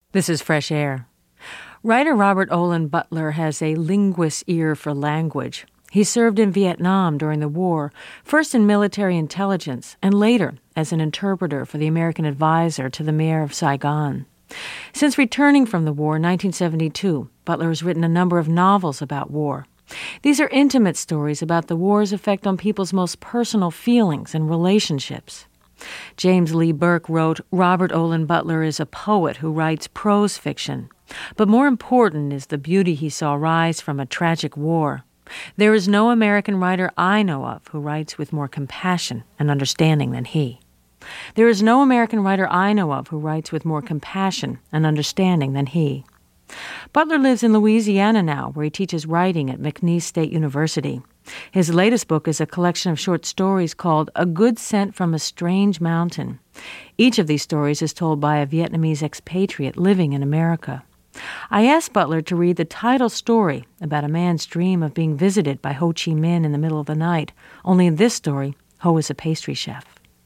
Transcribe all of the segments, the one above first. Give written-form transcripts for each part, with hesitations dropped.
This is Fresh Air. Writer Robert Olen Butler has a linguist's ear for language. He served in Vietnam during the war, first in military intelligence and later as an interpreter for the American advisor to the mayor of Saigon. Since returning from the war in 1972, Butler has written a number of novels about war. These are intimate stories about the war's effect on people's most personal feelings and relationships. James Lee Burke wrote, Robert Olen Butler is a poet who writes prose fiction. But more important is the beauty he saw rise from a tragic war. There is no American writer I know of who writes with more compassion and understanding than he. There is no American writer I know of who writes with more compassion and understanding than he. Butler lives in Louisiana now, where he teaches writing at McNeese State University. His latest book is a collection of short stories called A Good Scent from a Strange Mountain. Each of these stories is told by a Vietnamese expatriate living in America. I asked Butler to read the title story about a man's dream of being visited by Ho Chi Minh in the middle of the night. Only in this story, Ho is a pastry chef.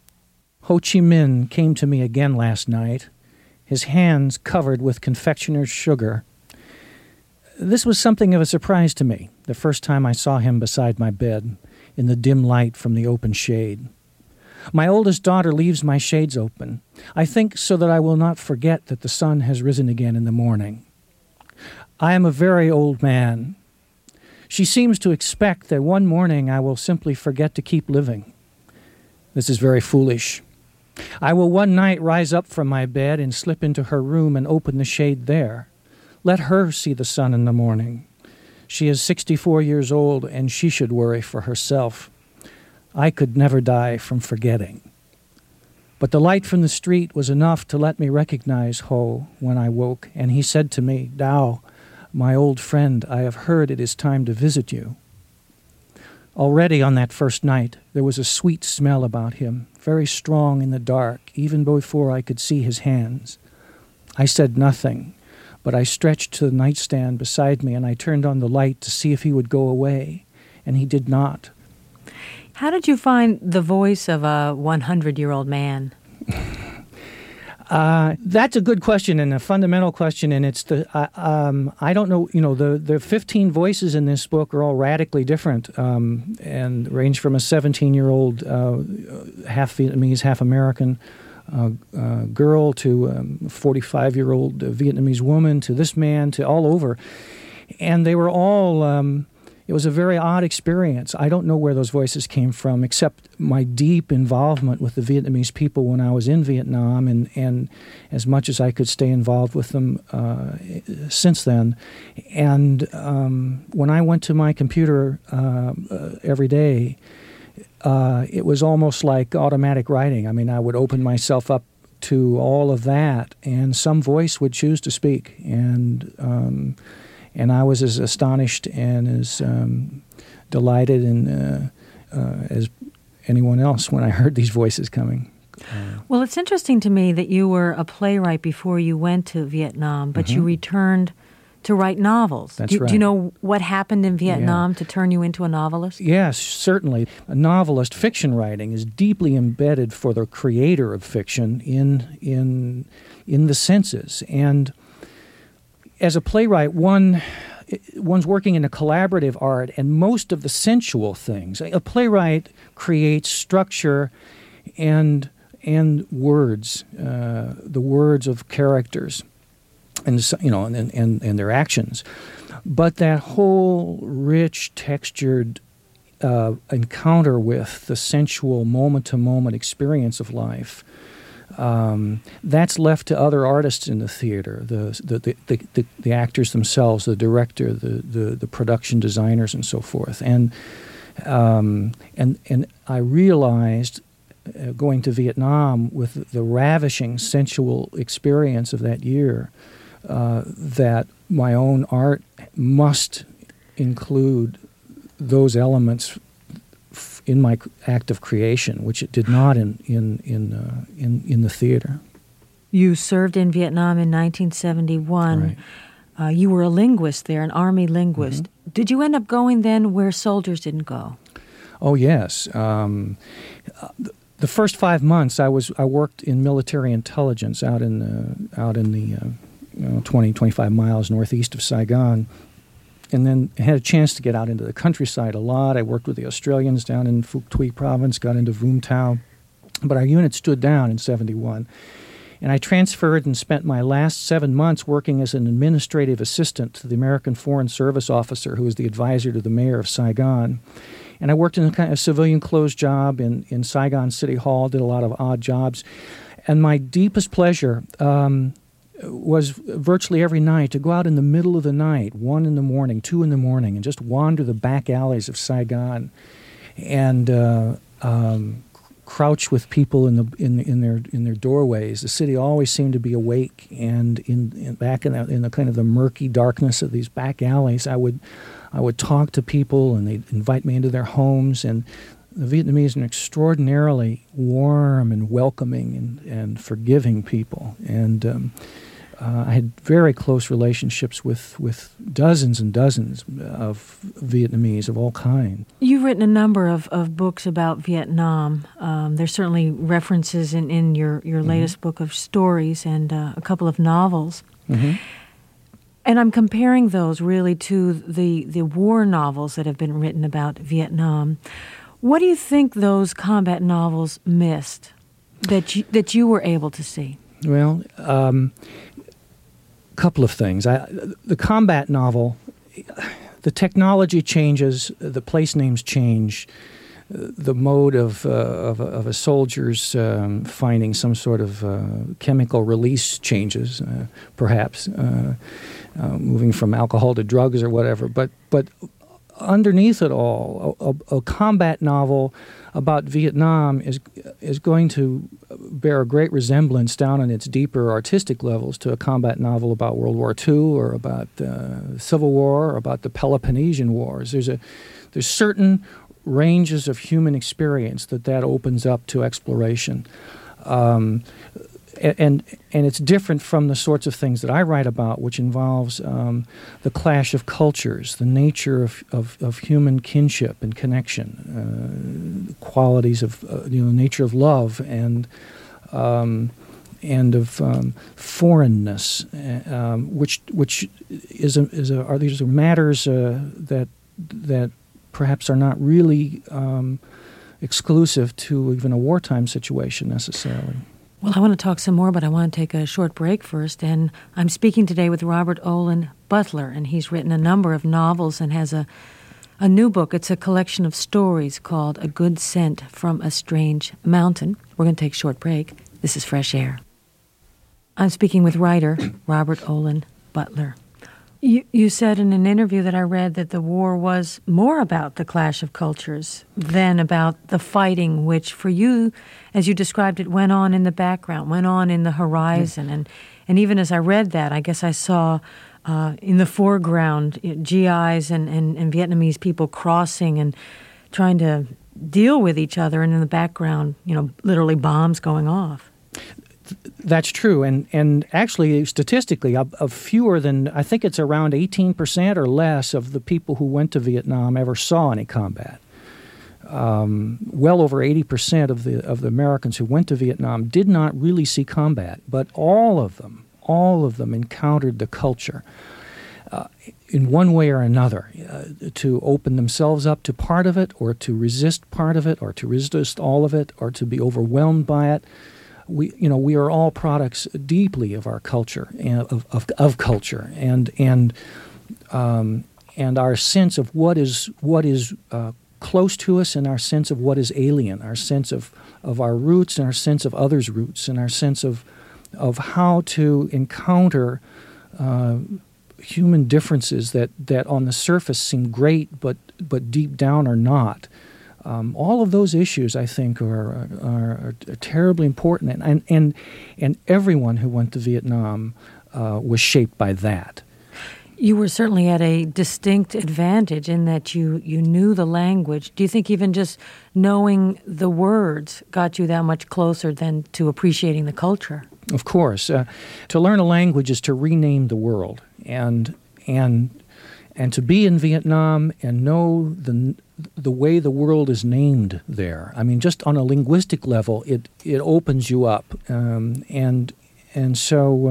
Ho Chi Minh came to me again last night, his hands covered with confectioner's sugar. This was something of a surprise to me, the first time I saw him beside my bed, in the dim light from the open shade. My oldest daughter leaves my shades open, I think so that I will not forget that the sun has risen again in the morning. I am a very old man. She seems to expect that one morning I will simply forget to keep living. This is very foolish. I will one night rise up from my bed and slip into her room and open the shade there. Let her see the sun in the morning. She is 64 years old, and she should worry for herself. I could never die from forgetting. But the light from the street was enough to let me recognize Ho when I woke, and he said to me, Dao, my old friend, I have heard it is time to visit you. Already on that first night, there was a sweet smell about him, very strong in the dark, even before I could see his hands. I said nothing, but I stretched to the nightstand beside me, and I turned on the light to see if he would go away, and he did not. How did you find the voice of a 100-year-old man? That's a good question and a fundamental question, and it's I don't know, the 15 voices in this book are all radically different and range from a 17-year-old half Vietnamese, half American girl to a 45-year-old Vietnamese woman to this man to all over. And they were all... It was a very odd experience. I don't know where those voices came from, except my deep involvement with the Vietnamese people when I was in Vietnam, and as much as I could stay involved with them since then. And when I went to my computer every day, it was almost like automatic writing. I mean, I would open myself up to all of that, and some voice would choose to speak. And I was as astonished and as delighted and as anyone else when I heard these voices coming. Well, it's interesting to me that you were a playwright before you went to Vietnam, but you returned to write novels. That's right. Do you know what happened in Vietnam to turn you into a novelist? Yes, certainly. A novelist, fiction writing, is deeply embedded for the creator of fiction in the senses. And as a playwright, one's working in a collaborative art, and most of the sensual things. A playwright creates structure and words, the words of characters, and their actions. But that whole rich, textured encounter with the sensual, moment-to-moment experience of life. That's left to other artists in the theater, the actors themselves, the director, the production designers, and so forth. And I realized, going to Vietnam with the ravishing sensual experience of that year, that my own art must include those elements in my act of creation, which it did not in the theater. You served in Vietnam in 1971. Right. You were a linguist there, an Army linguist. Mm-hmm. Did you end up going then where soldiers didn't go? Oh yes. The first 5 months I worked in military intelligence out in the 20, 25 miles northeast of Saigon. And then had a chance to get out into the countryside a lot. I worked with the Australians down in Phuoc Tuy province, got into Vung Tau. But our unit stood down in 71. And I transferred and spent my last 7 months working as an administrative assistant to the American Foreign Service officer who was the advisor to the mayor of Saigon. And I worked in a kind of civilian closed job in Saigon City Hall, did a lot of odd jobs. And my deepest pleasure was virtually every night to go out in the middle of the night, 1 in the morning, 2 in the morning, and just wander the back alleys of Saigon and crouch with people in their doorways. The city always seemed to be awake, and back in the kind of the murky darkness of these back alleys, I would talk to people, and they'd invite me into their homes. And the Vietnamese are extraordinarily warm and welcoming and forgiving people. And I had very close relationships with dozens and dozens of Vietnamese of all kinds. You've written a number of books about Vietnam. There's certainly references in your latest book of stories and a couple of novels. Mm-hmm. And I'm comparing those really to the war novels that have been written about Vietnam. What do you think those combat novels missed that you were able to see? Well, couple of things. The combat novel, the technology changes, the place names change, the mode of a soldier's finding some sort of chemical release changes, perhaps, moving from alcohol to drugs or whatever. But underneath it all, a combat novel about Vietnam is going to bear a great resemblance down on its deeper artistic levels to a combat novel about World War II or about the Civil War or about the Peloponnesian Wars. There's certain ranges of human experience that opens up to exploration. And it's different from the sorts of things that I write about, which involves the clash of cultures, the nature of human kinship and connection, qualities of nature of love and of foreignness, which are these matters that perhaps are not really exclusive to even a wartime situation necessarily. Well, I want to talk some more, but I want to take a short break first. And I'm speaking today with Robert Olen Butler, and he's written a number of novels and has a new book. It's a collection of stories called A Good Scent from a Strange Mountain. We're going to take a short break. This is Fresh Air. I'm speaking with writer Robert Olen Butler. You said in an interview that I read that the war was more about the clash of cultures than about the fighting, which for you, as you described it, went on in the background, went on in the horizon. Yeah. And even as I read that, I guess I saw in the foreground GIs and Vietnamese people crossing and trying to deal with each other, and in the background, literally bombs going off. That's true, and actually, statistically, of fewer than, I think it's around 18% or less of the people who went to Vietnam ever saw any combat. Well over 80% of the Americans who went to Vietnam did not really see combat, but all of them encountered the culture in one way or another, to open themselves up to part of it, or to resist part of it, or to resist all of it, or to be overwhelmed by it. We are all products deeply of our culture and of culture, and our sense of what is close to us, and our sense of what is alien, our sense of our roots, and our sense of others' roots, and our sense of how to encounter human differences that on the surface seem great, but deep down are not. All of those issues, I think, are terribly important, and everyone who went to Vietnam was shaped by that. You were certainly at a distinct advantage in that you knew the language. Do you think even just knowing the words got you that much closer than to appreciating the culture? Of course. To learn a language is to rename the world, and to be in Vietnam and know the way the world is named there. I mean, just on a linguistic level, it opens you up, and And so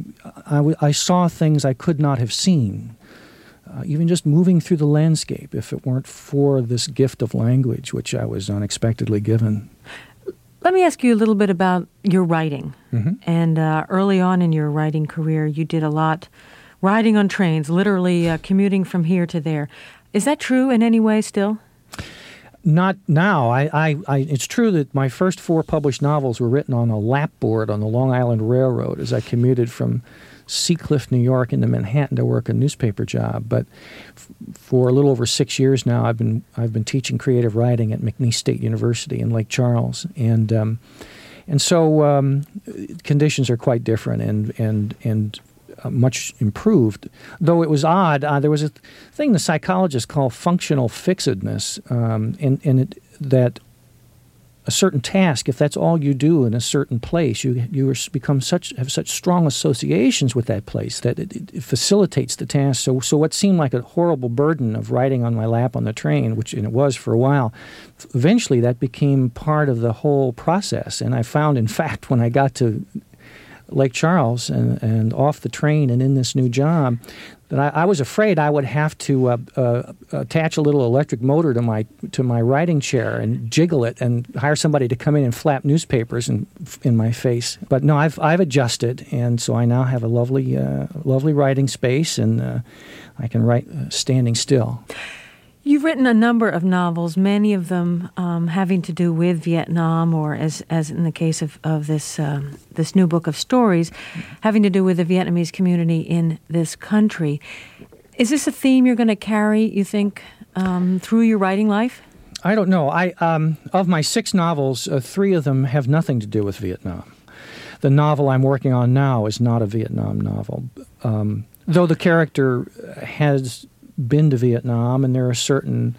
I saw things I could not have seen, even just moving through the landscape, if it weren't for this gift of language, which I was unexpectedly given. Let me ask you a little bit about your writing. Mm-hmm. And early on in your writing career, you did a lot riding on trains, literally commuting from here to there. Is that true in any way still? Not now. It's true that my first 4 published novels were written on a lapboard on the Long Island Railroad as I commuted from Seacliff, New York, into Manhattan to work a newspaper job. But for a little over 6 years now, I've been teaching creative writing at McNeese State University in Lake Charles, and so conditions are quite different and much improved. Though it was odd, there was a thing the psychologists call functional fixedness, that a certain task, if that's all you do in a certain place, you have such strong associations with that place that it facilitates the task. So what seemed like a horrible burden of riding on my lap on the train, and it was for a while, eventually that became part of the whole process. And I found, in fact, when I got to Lake Charles and off the train and in this new job, that I was afraid I would have to attach a little electric motor to my writing chair and jiggle it and hire somebody to come in and flap newspapers in my face. But no, I've adjusted, and so I now have a lovely writing space, and I can write standing still. You've written a number of novels, many of them having to do with Vietnam, or as in the case of this new book of stories, having to do with the Vietnamese community in this country. Is this a theme you're going to carry, you think, through your writing life? I don't know. Of my 6 novels, 3 of them have nothing to do with Vietnam. The novel I'm working on now is not a Vietnam novel, though the character has been to Vietnam, and there are certain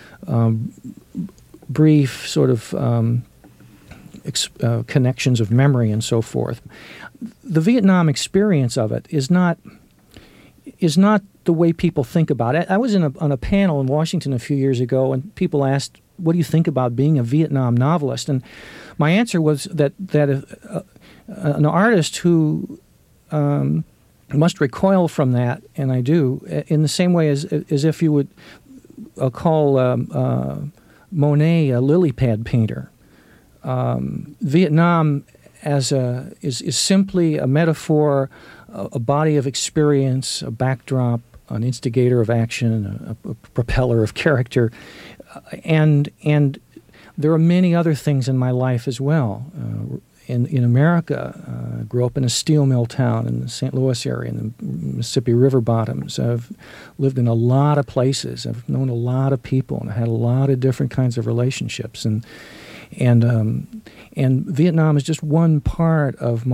brief sort of connections of memory and so forth. The Vietnam experience of it is not the way people think about it. I was on a panel in Washington a few years ago, and people asked, "What do you think about being a Vietnam novelist?" And my answer was that an artist who must recoil from that, and I do, in the same way as if you would call Monet a lily pad painter. Vietnam is simply a metaphor, a body of experience, a backdrop, an instigator of action, a propeller of character, and there are many other things in my life as well. In America, I grew up in a steel mill town in the St. Louis area, in the Mississippi River bottoms. I've lived in a lot of places. I've known a lot of people, and I had a lot of different kinds of relationships. And Vietnam is just one part of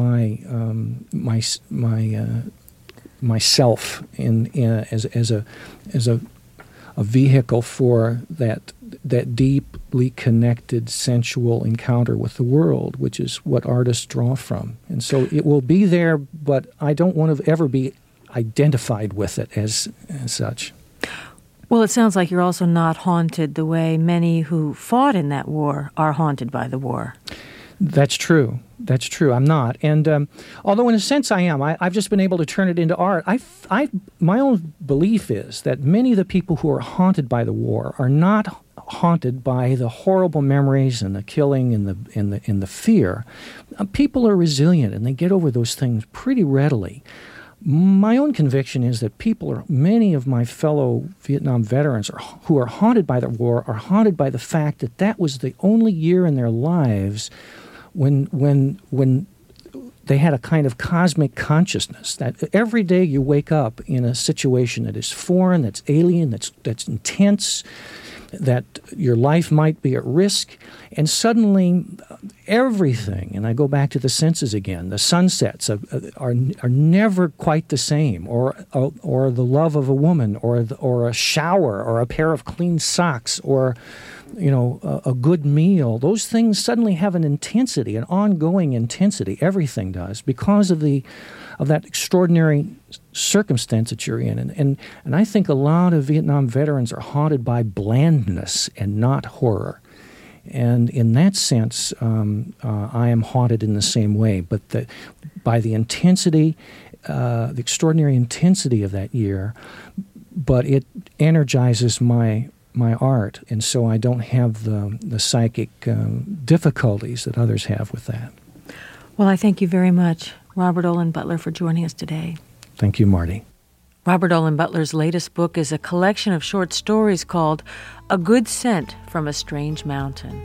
myself as a vehicle for that deeply connected sensual encounter with the world, which is what artists draw from. And so it will be there, but I don't want to ever be identified with it as such. Well, it sounds like you're also not haunted the way many who fought in that war are haunted by the war. That's true. That's true. I'm not. And although in a sense I am, I've just been able to turn it into art. My own belief is that many of the people who are haunted by the war are not haunted by the horrible memories and the killing and the fear. People are resilient, and they get over those things pretty readily. My own conviction is that many of my fellow Vietnam veterans who are haunted by the war are haunted by the fact that that was the only year in their lives when they had a kind of cosmic consciousness, that every day you wake up in a situation that is foreign, that's alien, that's intense, that your life might be at risk, and suddenly everything, and I go back to the senses again, the sunsets are never quite the same, or the love of a woman, or a shower, or a pair of clean socks, or a good meal. Those things suddenly have an intensity, an ongoing intensity. Everything does, because of that extraordinary circumstance that you're in. And I think a lot of Vietnam veterans are haunted by blandness and not horror. And in that sense, I am haunted in the same way. But by the intensity, the extraordinary intensity of that year, but it energizes my art, and so I don't have the psychic difficulties that others have with that. Well, I thank you very much, Robert Olen Butler, for joining us today. Thank you, Marty. Robert Olen Butler's latest book is a collection of short stories called A Good Scent from a Strange Mountain.